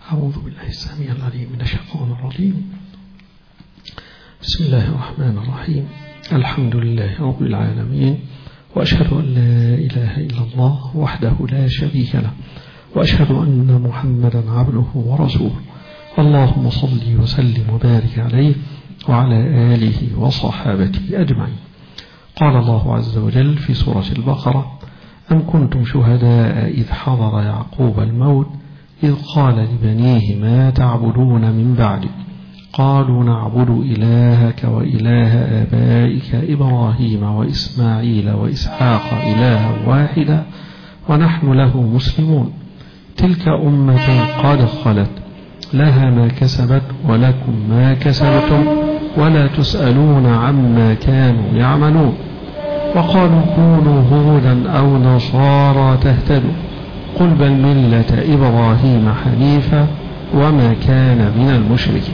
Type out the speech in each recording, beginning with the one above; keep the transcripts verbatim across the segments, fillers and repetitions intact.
أعوذ بالله السميع العليم من الشيطان الرجيم. بسم الله الرحمن الرحيم. الحمد لله رب العالمين، وأشهد أن لا إله إلا الله وحده لا شريك له، وأشهد أن محمدا عبده ورسوله. اللهم صل وسلم وبارك عليه وعلى آله وصحابته أجمعين. قال الله عز وجل في سورة البقرة: أم كنتم شهداء إذ حضر يعقوب الموت إذ قال لبنيه ما تعبدون من بعدي قالوا نعبد إلهك وإله آبائك إبراهيم وإسماعيل وإسحاق إلها واحدا ونحن له مسلمون تلك أمة قد خلت لها ما كسبت ولكم ما كسبتم ولا تسألون عما كانوا يعملون. وقالوا كونوا هودا أو نصارى تهتدوا قل بل ملة إبراهيم حنيفا وما كان من المشركين.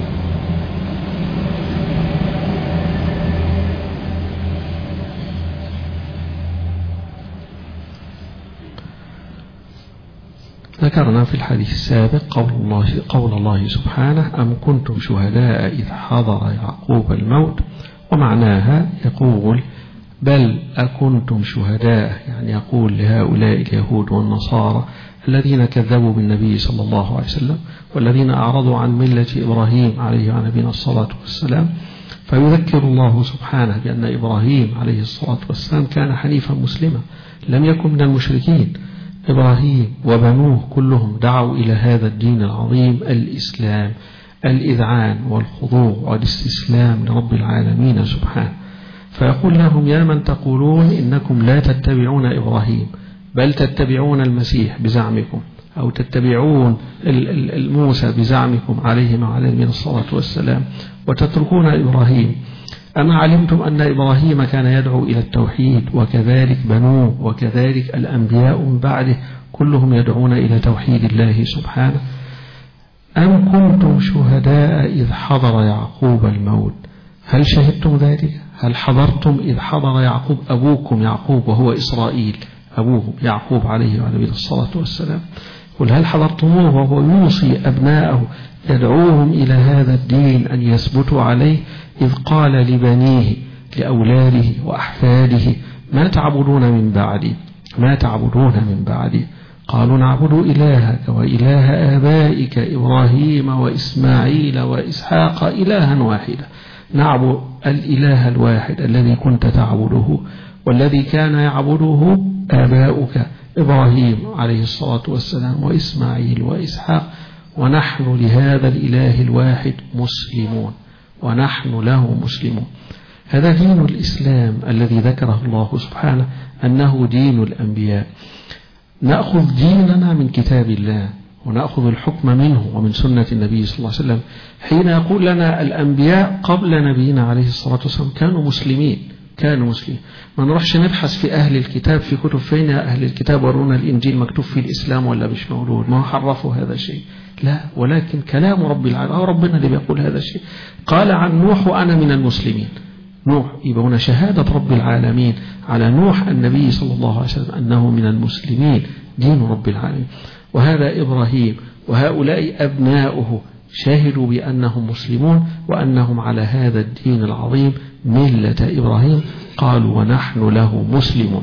ذكرنا في الحديث السابق قول الله, قول الله سبحانه: أم كنتم شهداء إذ حضر يعقوب الموت، ومعناها يقول: بل أكنتم شهداء، يعني يقول لهؤلاء اليهود والنصارى الذين كذبوا بالنبي صلى الله عليه وسلم والذين أعرضوا عن ملة إبراهيم عليه وعلى نبينا الصلاة والسلام، فيذكر الله سبحانه بأن إبراهيم عليه الصلاة والسلام كان حنيفا مسلما لم يكن من المشركين. إبراهيم وبنوه كلهم دعوا إلى هذا الدين العظيم الإسلام، الإذعان والخضوع والاستسلام لرب العالمين سبحانه. فيقول لهم: يا من تقولون إنكم لا تتبعون إبراهيم بل تتبعون المسيح بزعمكم، أو تتبعون الموسى بزعمكم عليهم وعلى نبينا الصلاة والسلام، وتتركون إبراهيم. أما علمتم أن إبراهيم كان يدعو إلى التوحيد، وكذلك بنوه وكذلك الأنبياء من بعده كلهم يدعون إلى توحيد الله سبحانه. أم كنتم شهداء إذ حضر يعقوب الموت، هل شهدتم ذلك؟ هل حضرتم إذ حضر يعقوب أبوكم يعقوب وهو إسرائيل أبوه يعقوب عليه وعلى نبينا الصلاة والسلام؟ قل هل حضرتموه وهو يوصي أبناءه يدعوهم إلى هذا الدين أن يثبتوا عليه، إذ قال لبنيه لأولاده وأحفاده: ما تعبدون من بعدي ما تعبدون من بعدي قالوا نعبد إلهك وإله آبائك إبراهيم وإسماعيل وإسحاق إلها واحدا. نعبد الإله الواحد الذي كنت تعبده والذي كان يعبده آباؤك إبراهيم عليه الصلاة والسلام وإسماعيل وإسحاق، ونحن لهذا الإله الواحد مسلمون ونحن له مسلمون. هذا دين الإسلام الذي ذكره الله سبحانه أنه دين الأنبياء. نأخذ ديننا من كتاب الله ونأخذ الحكم منه ومن سنة النبي صلى الله عليه وسلم، حين يقول لنا الأنبياء قبل نبينا عليه الصلاة والسلام كانوا مسلمين كانوا مسلمين. ما نروحش نبحث في أهل الكتاب في كتب، فين يا أهل الكتاب ورونا الإنجيل مكتوب في الإسلام ولا مش موجود، ما حرفوا هذا الشيء، لا، ولكن كلام رب العالمين، ربنا اللي بيقول هذا الشيء. قال عن نوح: وأنا من المسلمين. نوح يبقى هنا شهادة رب العالمين على نوح النبي صلى الله عليه وسلم أنه من المسلمين، دين رب العالمين. وهذا إبراهيم وهؤلاء أبناؤه شاهدوا بأنهم مسلمون وأنهم على هذا الدين العظيم ملة إبراهيم. قالوا ونحن له مسلمون.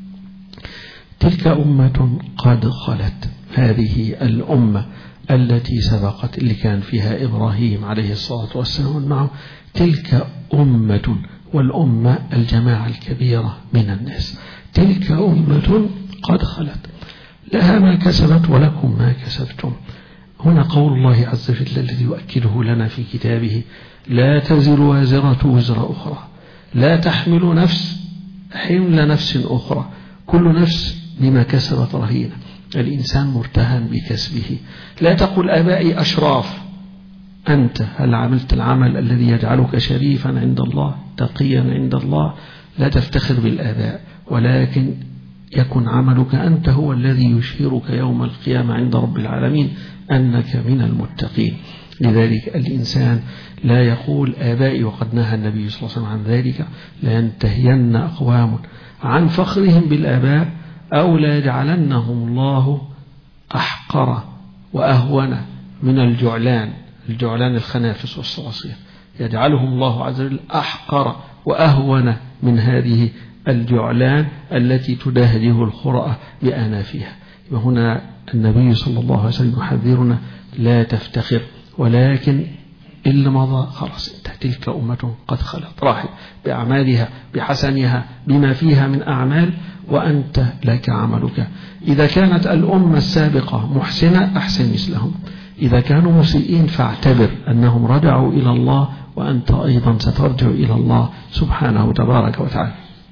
تلك أمة قد خلت، هذه الأمة التي سبقت اللي كان فيها إبراهيم عليه الصلاة والسلام معه، تلك أمة، والأمة الجماعة الكبيرة من الناس. تلك أمة قد خلت لها ما كسبت ولكم ما كسبتم. هنا قول الله عز وجل الذي يؤكده لنا في كتابه: لا تزر وازرة وزر أخرى، لا تحمل نفس حمل نفس أخرى، كل نفس بما كسبت رهينة. الإنسان مرتهن بكسبه. لا تقل آبائي أشراف، أنت هل عملت العمل الذي يجعلك شريفا عند الله تقيا عند الله؟ لا تفتخر بالآباء، ولكن يكن عملك أنت هو الذي يشهرك يوم القيامة عند رب العالمين أنك من المتقين. لذلك الإنسان لا يقول آبائي، وقد نهى النبي صلى الله عليه وسلم عن ذلك: لا ينتهين أقوام عن فخرهم بالآباء أو لا يجعلنهم الله أحقر وأهون من الجعلان، الجعلان الخنافس والصراصير، يجعلهم الله عز وجل أحقر وأهون من هذه الجعلان التي تدهده الخرأة بآنافها. وهنا النبي صلى الله عليه وسلم يحذرنا لا تفتخر، ولكن إلا مضى خلاص انت تلك أمة قد خلت راحت بأعمالها بحسنها بما فيها من أعمال، وأنت لك عملك. إذا كانت الأمة السابقة محسنة أحسن مثلهم، إذا كانوا مسيئين فاعتبر أنهم رجعوا إلى الله، وأنت أيضا سترجع إلى الله سبحانه تبارك وتعالى.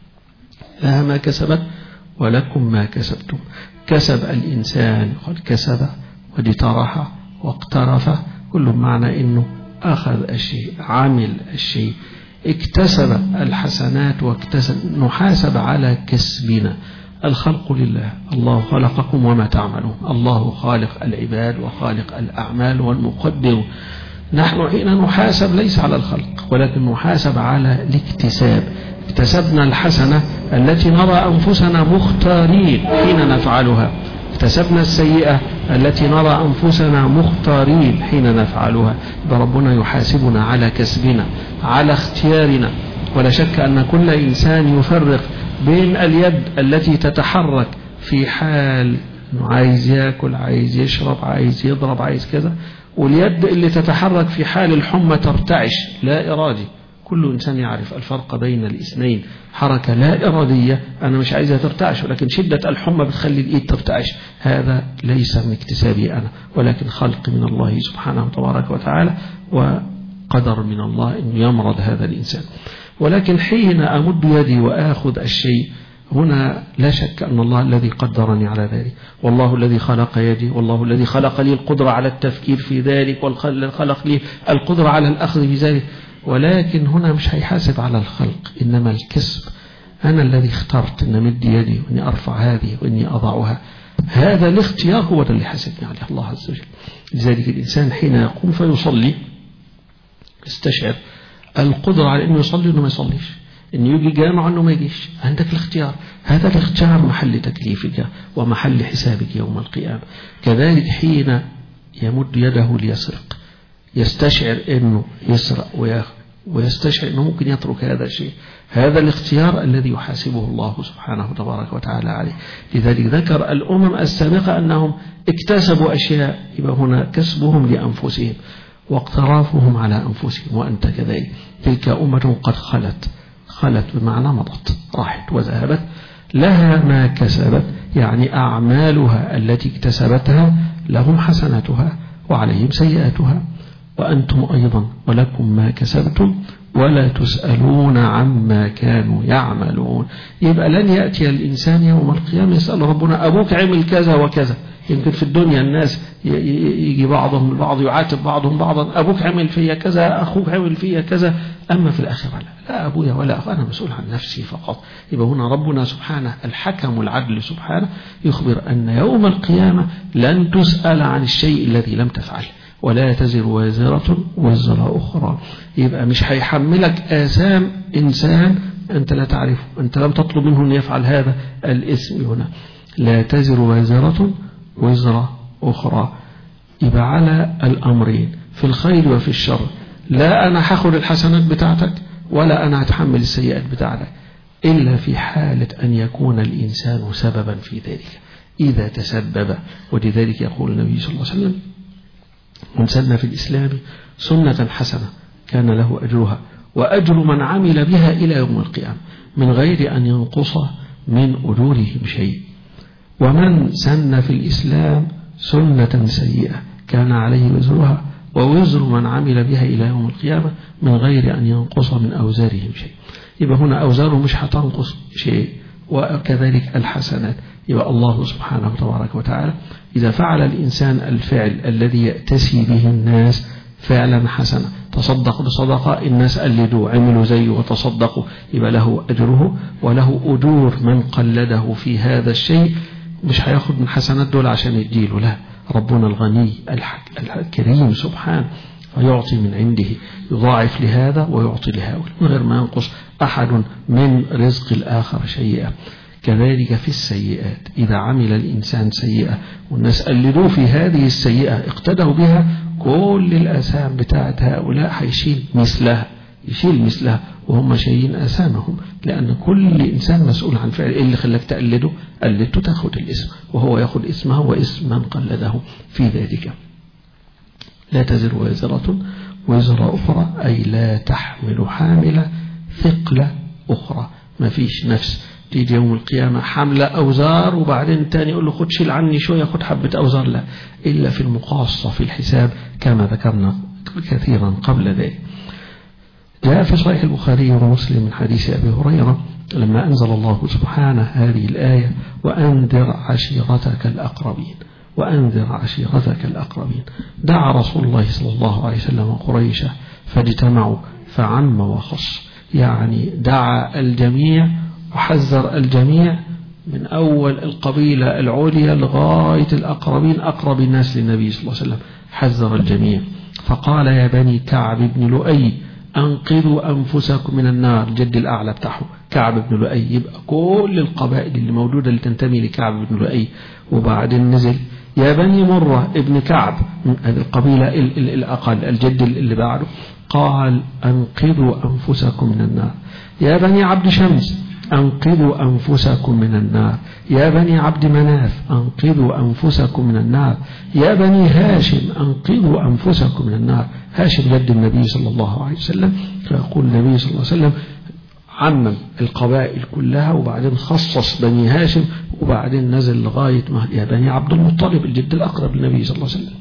لها ما كسبت ولكم ما كسبتم. كسب الإنسان قد كسب واجترح واقترف، كل معنى إنه أخذ الشيء، عمل الشيء، اكتسب الحسنات واكتسب. نحاسب على كسبنا. الخلق لله، الله خلقكم وما تعملون، الله خالق العباد وخالق الأعمال والمقدر. نحن حين نحاسب ليس على الخلق، ولكن نحاسب على الاكتساب. اكتسبنا الحسنة التي نرى أنفسنا مختارين حين نفعلها، اكتسبنا السيئة التي نرى أنفسنا مختارين حين نفعلها. ربنا يحاسبنا على كسبنا، على اختيارنا. ولا شك أن كل إنسان يفرق بين اليد التي تتحرك في حال عايز يأكل، عايز يشرب، عايز يضرب، عايز كذا، واليد اللي تتحرك في حال الحمى ترتعش لا إرادي. كل إنسان يعرف الفرق بين الاثنين. حركة لا إرادية أنا مش عايزها ترتعش، ولكن شدة الحمى بتخلي الإيد ترتعش، هذا ليس من اكتسابي أنا، ولكن خلق من الله سبحانه تبارك وتعالى، وقدر من الله أن يمرض هذا الإنسان. ولكن حين أمد يدي وآخذ الشيء، هنا لا شك أن الله الذي قدرني على ذلك، والله الذي خلق يدي، والله الذي خلق لي القدرة على التفكير في ذلك، وخلق لي القدرة على الأخذ في ذلك. ولكن هنا مش هيحاسب على الخلق، إنما الكسب. أنا الذي اخترت أن أمد يدي وأني أرفع هذه وأني أضعها، هذا الاختيار هو اللي حاسبني عليه الله عز وجل. لذلك الإنسان حين يقوم فيصلي يستشعر القدرة على أنه يصلي وأنه ما يصليش، أنه يجي جامع وأنه ما يجيش. عندك الاختيار، هذا الاختيار محل تكليفك ومحل حسابك يوم القيامة. كذلك حين يمد يده ليسرق يستشعر أنه يسرق ويأخذ، ويستشعر أنه ممكن يترك هذا الشيء. هذا الاختيار الذي يحاسبه الله سبحانه تبارك وتعالى عليه. لذلك ذكر الأمم السابقة أنهم اكتسبوا أشياء، يبقى هنا كسبهم لأنفسهم واقترافهم على أنفسهم، وأنت كذلك. تلك أمة قد خلت، خلت بمعنى مضت، راحت وذهبت. لها ما كسبت، يعني أعمالها التي اكتسبتها لهم حسناتها وعليهم سيئاتها، وأنتم أيضا ولكم ما كسبتم ولا تسألون عما كانوا يعملون. يبقى لن يأتي الإنسان يوم القيامة يسأل ربنا أبوك عمل كذا وكذا. يمكن في الدنيا الناس يجي بعضهم البعض يعاتب بعضهم بعضا، أبوك عمل فيا كذا، أخوك عمل فيا كذا. أما في الآخرة لا, لا أبويا ولا أخو، أنا مسؤول عن نفسي فقط. يبقى هنا ربنا سبحانه الحكم العدل سبحانه يخبر أن يوم القيامة لن تسأل عن الشيء الذي لم تفعله، ولا تزر وازرة وزر أخرى. يبقى مش هيحملك آثام إنسان أنت لا تعرفه، أنت لم تطلب منه أن يفعل هذا الاسم. هنا لا تزر وازرة وزر أخرى. يبقى على الأمرين في الخير وفي الشر، لا أنا هاخد الحسنات بتاعتك ولا أنا هتحمل السيئات بتاعتك، إلا في حالة أن يكون الإنسان سببا في ذلك إذا تسبب. ولذلك يقول النبي صلى الله عليه وسلم: من سن في الإسلام سنة حسنة كان له أجرها وأجر من عمل بها إلى يوم القيامة من غير أن ينقص من أجورهم شيء. ومن سن في الإسلام سنة سيئة كان عليه وزرها ووزر من عمل بها إلى يوم القيامة من غير أن ينقص من أوزارهم شيء. يبقى هنا أوزاره مش هتنقص شيء، وكذلك الحسنات. يبقى الله سبحانه وتبارك وتعالى إذا فعل الإنسان الفعل الذي يأتسي به الناس فعلا حسنا، تصدق بصدقة الناس قلدوا عملوا زيه وتصدقوا، يبقى له أجره وله أجور من قلده في هذا الشيء. مش هياخد من حسنات دول عشان يديله، لا، ربنا الغني الكريم سبحانه فيعطي من عنده، يضاعف لهذا ويعطي لهؤلاء من غير ما ينقص أحد من رزق الآخر شيئا. كذلك في السيئات، إذا عمل الإنسان سيئة والناس قلدوه في هذه السيئة اقتدوا بها، كل الآثام بتاعت هؤلاء هيشيل مثلها، يشيل مثلها وهم شايلين آثامهم، لأن كل إنسان مسؤول عن فعل. إيه اللي خلاك تقلده؟ قلدته تاخد الاسم، وهو ياخد اسمه واسم من قلده في ذلك. لا تزر وازرة وزر أخرى، أي لا تحمل حاملة ثقل أخرى. ما فيش نفس تيجي يوم القيامة حملة أوزار وبعدين تاني يقول له خد شيل عني شوية خد حبة أوزار، لا، إلا في المقاصة في الحساب كما ذكرنا كثيرا قبل ذلك. جاء في صحيح البخاري ومسلم من حديث أبي هريرة لما أنزل الله سبحانه هذه الآية: وأنذر عشيرتك الأقربين، وأنذر عشيرتك الأقربين، دعا رسول الله صلى الله عليه وسلم قريشا فاجتمعوا فعم وخص، يعني دعا الجميع وحذر الجميع من أول القبيلة العليا لغاية الأقربين، أقرب الناس للنبي صلى الله عليه وسلم، حذر الجميع فقال: يا بني كعب بن لؤي أنقذوا أنفسكم من النار. جد الأعلى بتاعه كعب بن لؤي، يبقى كل القبائل اللي موجودة اللي تنتمي لكعب بن لؤي. وبعدين نزل: يا بني مرة ابن كعب، هذه القبيلة الأقل، الجد اللي بعده، قال: أنقذوا أنفسكم من النار. يا بني عبد شمس أنقذوا أنفسكم من النار. يا بني عبد مناف أنقذوا أنفسكم من النار. يا بني هاشم أنقذوا أنفسكم من النار. هاشم جد النبي صلى الله عليه وسلم، فيقول النبي صلى الله عليه وسلم عمم القبائل كلها وبعدين خصص بني هاشم وبعدين نزل لغاية ما يا بني عبد المطلب الجد الأقرب للنبي صلى الله عليه وسلم.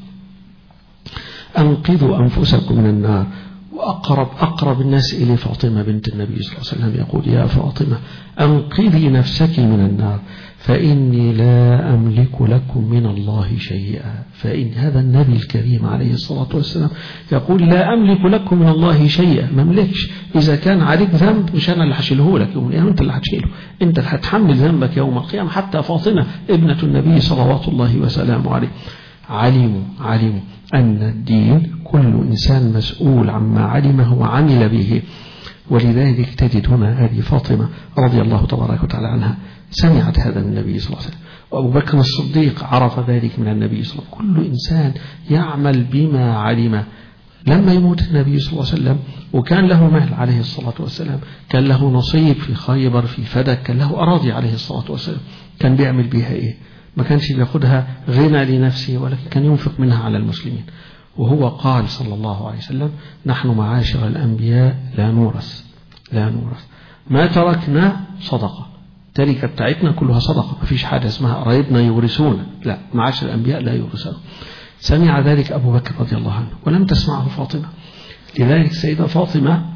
أنقذوا أنفسكم من النار. وأقرب أقرب الناس إلى فاطمة بنت النبي صلى الله عليه وسلم يقول: يا فاطمة أنقذي نفسك من النار فإني لا أملك لكم من الله شيئا. فإن هذا النبي الكريم عليه الصلاة والسلام يقول: لا أملك لكم من الله شيئا، ما أملكش. إذا كان عليك ذنب مش أنا اللي هشيله لك يوم القيامة، أنت اللي هتشيله، أنت اللي هتحمل ذنبك يوم القيامة. حتى فاطمة ابنة النبي صلوات الله وسلامه عليه علموا علموا أن الدين كل إنسان مسؤول عما علمه وعمل به. ولذلك تجد هنا هذه فاطمة رضي الله تبارك وتعالى عنها سمعت هذا من النبي صلى الله عليه وسلم، وأبو بكر الصديق عرف ذلك من النبي صلى الله عليه وسلم. كل إنسان يعمل بما علم. لما يموت النبي صلى الله عليه وسلم وكان له مال عليه الصلاة والسلام، كان له نصيب في خيبر في فدك، كان له أراضي عليه الصلاة والسلام، كان بيعمل بيها إيه؟ ما كانش بياخدها غنى لنفسه، ولكن كان ينفق منها على المسلمين. وهو قال صلى الله عليه وسلم: نحن معاشر الأنبياء لا نورث لا نورث ما تركنا صدقة، التركة بتاعتنا كلها صدقة، ما فيش حاجة اسمها قرايبنا يورثون، لا، معاشر الأنبياء لا يورثون. سمع ذلك أبو بكر رضي الله عنه ولم تسمعه فاطمة. لذلك سيدة فاطمة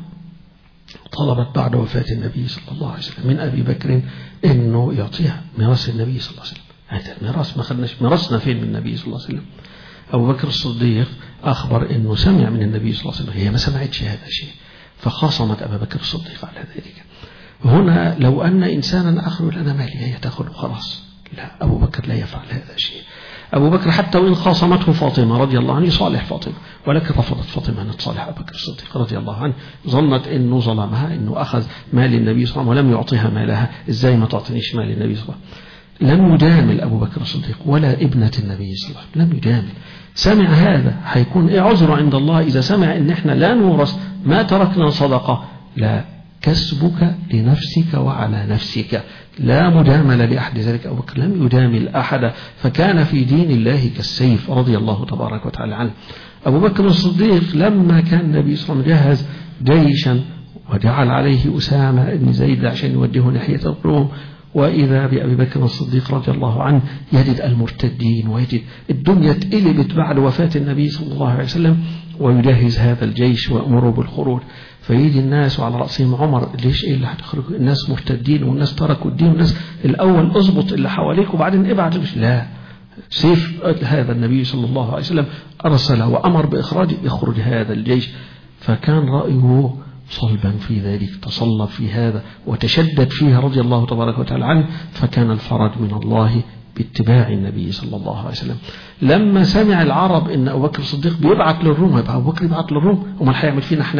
طلبت بعد وفاة النبي صلى الله عليه وسلم من أبي بكر إنه يعطيها ميراث النبي صلى الله عليه وسلم. هذا الميراث ما خدناش، ميراثنا فين من النبي صلى الله عليه وسلم؟ أبو بكر الصديق أخبر إنه سمع من النبي صلى الله عليه وسلم، هي ما سمعتش هذا الشيء، فخاصمت أبا بكر الصديق على ذلك. هنا لو أن إنسانا آخر لنا مالي هي تأخذ خلاص، لا، أبو بكر لا يفعل هذا الشيء. أبو بكر حتى وإن خاصمته فاطمة رضي الله عنه صالح فاطمة، ولكن رفضت فاطمة أن تصالح أبو بكر الصديق رضي الله عنه، ظنت إنه ظلمها، إنه أخذ مال النبي صلى الله عليه وسلم ولم يعطيها مالها، إزاي ما تعطينيش مال النبي صلى الله عليه وسلم؟ لم يجامل أبو بكر الصديق ولا ابنة النبي صلى الله عليه وسلم، لم يجامل. سمع هذا، هيكون إيه عذره عند الله إذا سمع إن إحنا لا نورث ما تركنا صدقة؟ لا، كسبك لنفسك وعلى نفسك، لا مجامل لأحد. ذلك أبو بكر لم يجامل أحد، فكان في دين الله كالسيف رضي الله تبارك وتعالى عنه. أبو بكر الصديق لما كان النبي صلى الله عليه وسلم جهز جيشا وجعل عليه أسامة بن زيد عشان يوجهه ناحية الروم، وإذا بأبي بكر الصديق رضي الله عنه يجد المرتدين ويجد الدنيا اتقلبت بعد وفاة النبي صلى الله عليه وسلم، ويجهز هذا الجيش ويأمره بالخروج. فيجي الناس وعلى رأسهم عمر: ليش إيه اللي هتخرج؟ الناس مرتدين والناس تركوا الدين، والناس الأول اضبط اللي حواليك وبعدين ابعد. لا، سيف هذا النبي صلى الله عليه وسلم أرسل وأمر بإخراج يخرج هذا الجيش. فكان رأيه صلبا في ذلك، تصلب في هذا وتشدد فيها رضي الله تبارك وتعالى عنه، فكان الفرج من الله باتباع النبي صلى الله عليه وسلم. لما سمع العرب ان ابو بكر الصديق بيبعت للروم، يبقى ابو بكر يبعت للروم، امال هيعمل فينا احنا ايه؟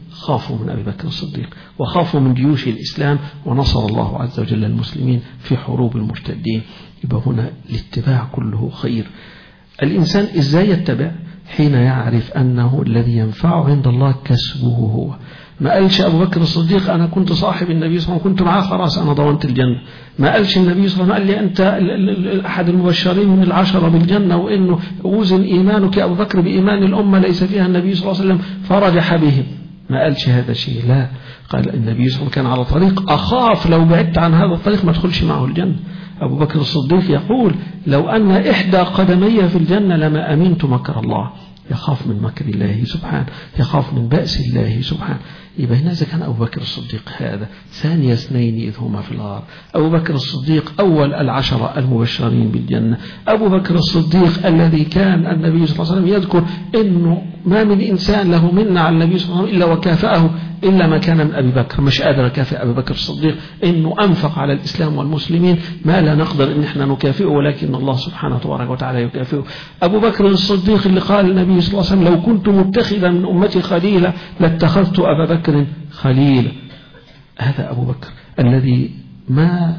خافوا من أبي بكر الصديق وخافوا من جيوش الإسلام، ونصر الله عز وجل المسلمين في حروب المرتدين. يبقى هنا الاتباع كله خير. الإنسان إزاي يتبع؟ حين يعرف أنه الذي ينفعه عند الله كسبه هو. ما قالش أبو بكر الصديق أنا كنت صاحب النبي صلى الله عليه وسلم كنت معاه خلاص أنا ضمنت الجنة. ما قالش النبي صلى الله عليه وسلم قال لي أنت أحد المبشرين من العشرة بالجنة، وإنه وزن إيمانك يا أبو بكر بإيمان الأمة ليس فيها النبي صلى الله عليه وسلم فرجح بهم. ما قالش هذا الشيء، لا، قال النبي صلى الله عليه وسلم كان على طريق أخاف لو بعدت عن هذا الطريق ما ادخلش معه الجنة. أبو بكر الصديق يقول لو أن إحدى قدمي في الجنة لما أمنت مكر الله. يخاف من مكر الله سبحانه، يخاف من بأس الله سبحانه. يبقى هنا إذا كان أبو بكر الصديق هذا ثاني اثنين إذ هما في الغار، أبو بكر الصديق أول العشرة المبشرين بالجنة، أبو بكر الصديق الذي كان النبي صلى الله عليه وسلم يذكر إنه ما من إنسان له منا على النبي صلى الله عليه وسلم إلا وكافأه إلا ما كان من أبي بكر. مش قادر أكافئ أبي بكر الصديق إنه أنفق على الإسلام والمسلمين ما لا نقدر إن إحنا نكافئه، ولكن الله سبحانه تبارك وتعالى يكافئه. أبو بكر الصديق اللي قال النبي صلى الله عليه وسلم لو كنت متخذا من أمتي خليلا لاتخذت أبا بكر خليلا. هذا أبو بكر الذي ما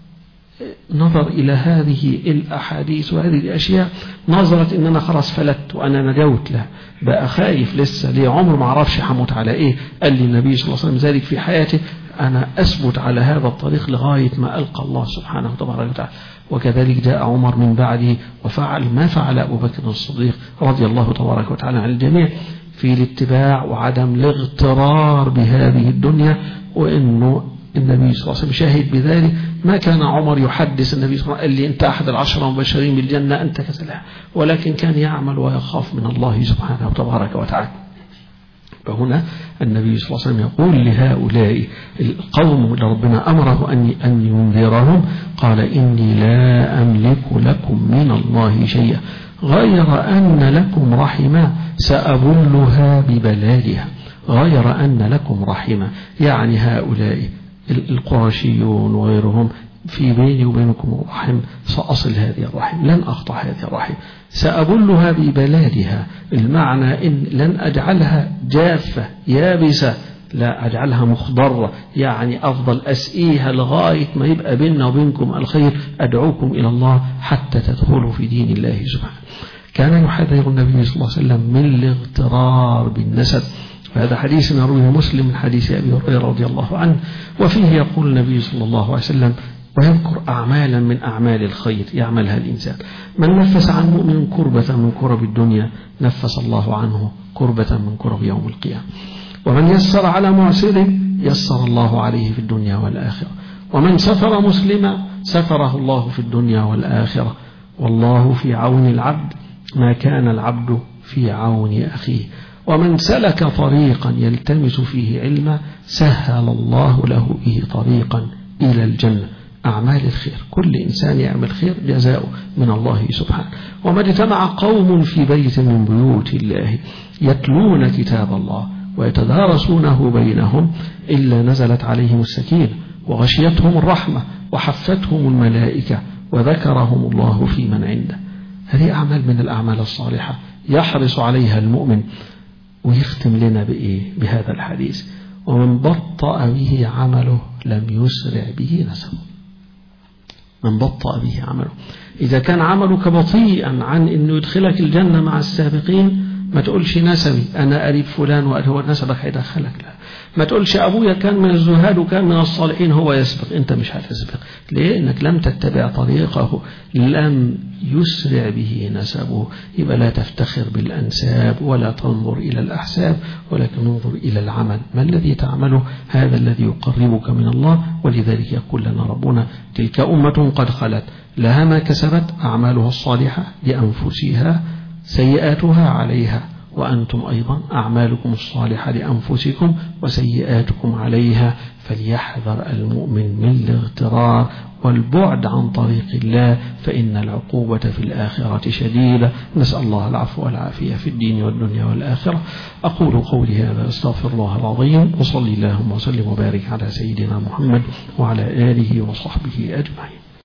نظر إلى هذه الأحاديث وهذه الأشياء نظرت إن أنا خلاص فلت وأنا نجوت له، بقى خايف لسه ليه عمره ما عرفش حموت على إيه. قال لي النبي صلى الله عليه وسلم ذلك في حياته، أنا أثبت على هذا الطريق لغاية ما ألقى الله سبحانه وتبارك وتعالى. وكذلك جاء عمر من بعده وفعل ما فعل أبو بكر الصديق رضي الله تبارك وتعالى عن الجميع في الاتباع وعدم الاغترار بهذه الدنيا، وإنه النبي صلى الله عليه وسلم شاهد بذلك. ما كان عمر يحدث النبي صلى الله عليه وسلم قال لي أنت أحد العشرة المبشرين بالجنة أنت كذا، ولكن كان يعمل ويخاف من الله سبحانه وتبارك وتعالى. فهنا النبي صلى الله عليه وسلم يقول لهؤلاء القوم اللي ربنا أمره أن أن ينذرهم قال إني لا أملك لكم من الله شيئا غير أن لكم رحمة سأبلها ببلادها. غير أن لكم رحمة يعني هؤلاء القرشيون وغيرهم في بيني وبينكم رحم، سأصل هذه الرحم، لن أقطع هذه الرحم، سأبلها ببلادها. المعنى إن لن أجعلها جافة يابسة، لا أجعلها مخضرة، يعني أفضل أسئيها لغاية ما يبقى بيننا وبينكم الخير. أدعوكم إلى الله حتى تدخلوا في دين الله سبحانه. كان يحذر النبي صلى الله عليه وسلم من الاغترار بالنسب. هذا حديث يرويه مسلم من حديث أبي هريرة رضي الله عنه، وفيه يقول النبي صلى الله عليه وسلم ويذكر أعمالا من أعمال الخير يعملها الإنسان. من نفس عن مؤمن كربة من كرب الدنيا نفس الله عنه كربة من كرب يوم القيامة. ومن يسر على معسر يسر الله عليه في الدنيا والآخرة. ومن سفر مسلما سفره الله في الدنيا والآخرة. والله في عون العبد ما كان العبد في عون أخيه. ومن سلك طريقا يلتمس فيه علما سهل الله له به طريقا إلى الجنة. أعمال الخير، كل إنسان يعمل خير جزاؤه من الله سبحانه. وما اجتمع قوم في بيت من بيوت الله يتلون كتاب الله ويتدارسونه بينهم إلا نزلت عليهم السكينة وغشيتهم الرحمة وحفتهم الملائكة وذكرهم الله في من عنده. هذه أعمال من الأعمال الصالحة يحرص عليها المؤمن. ويختم لنا بإيه؟ بهذا الحديث ومن بطأ به عمله لم يسرع به نسبه. من بطأ به عمله، إذا كان عملك بطيئا عن أنه يدخلك الجنة مع السابقين ما تقولش نسبي أنا قريب فلان وهو نسبك هيدخلك، لا. ما تقولش أبويا كان من الزهاد وكان من الصالحين هو يسبق، أنت مش هتسبق. ليه؟ إنك لم تتبع طريقه، لم يسرع به نسبه. يبقى لا تفتخر بالأنساب ولا تنظر إلى الأحساب، ولكن انظر إلى العمل. ما الذي تعمله؟ هذا الذي يقربك من الله. ولذلك يقول لنا ربنا تلك أمة قد خلت لها ما كسبت أعمالها الصالحة لأنفسها سيئاتها عليها وأنتم أيضا أعمالكم الصالحة لأنفسكم وسيئاتكم عليها. فليحذر المؤمن من الاغترار والبعد عن طريق الله، فإن العقوبة في الآخرة شديدة. نسأل الله العفو والعافية في الدين والدنيا والآخرة. أقول قولي هذا أستغفر الله العظيم، وصلي اللهم وسلم وبارك على سيدنا محمد وعلى آله وصحبه أجمعين.